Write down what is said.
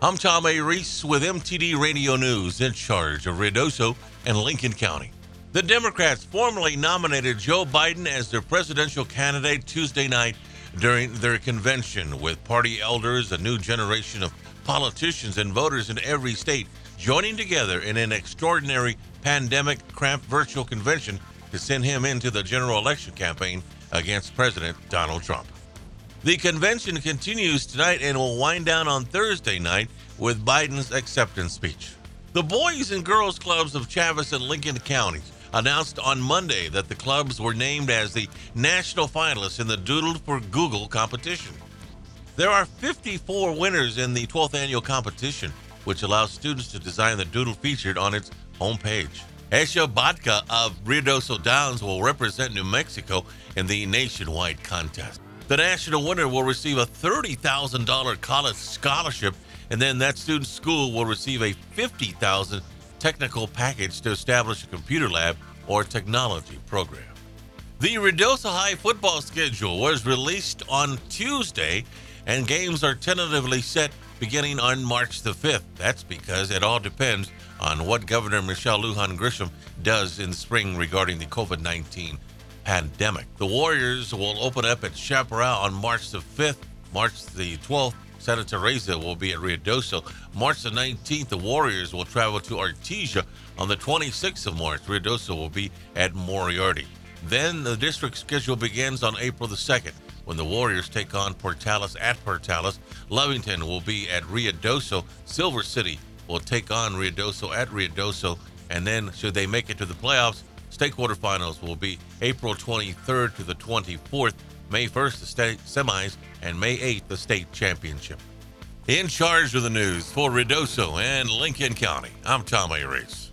I'm Tom A. Reese with MTD Radio News, in charge of Ruidoso and Lincoln County. The Democrats formally nominated Joe Biden as their presidential candidate Tuesday night during their convention, with party elders, a new generation of politicians and voters in every state joining together in an extraordinary pandemic cramped virtual convention to send him into the general election campaign against President Donald Trump. The convention continues tonight and will wind down on Thursday night with Biden's acceptance speech. The Boys and Girls Clubs of Chaves and Lincoln counties announced on Monday that the clubs were named as the national finalists in the Doodle for Google competition. There are 54 winners in the 12th annual competition, which allows students to design the doodle featured on its homepage. Esha Badka of Ruidoso Downs will represent New Mexico in the nationwide contest. The national winner will receive a $30,000 college scholarship, and then that student's school will receive a $50,000 technical package to establish a computer lab or technology program. The Ruidoso High football schedule was released on Tuesday, and games are tentatively set beginning on March the 5th. That's because it all depends on what Governor Michelle Lujan Grisham does in the spring regarding the COVID-19 pandemic. The Warriors will open up at Chaparral on March the 5th. March the 12th, Santa Teresa will be at Ruidoso. March the 19th, the Warriors will travel to Artesia. On the 26th of March, Ruidoso will be at Moriarty. Then the district schedule begins on April the 2nd, when the Warriors take on Portales at Portales. Lovington will be at Ruidoso. Silver City will take on Ruidoso at Ruidoso. And then, should they make it to the playoffs, state quarterfinals will be April 23rd to the 24th, May 1st, the state semis, and May 8th, the state championship. In charge of the news for Ruidoso and Lincoln County, I'm Tom A. Reese.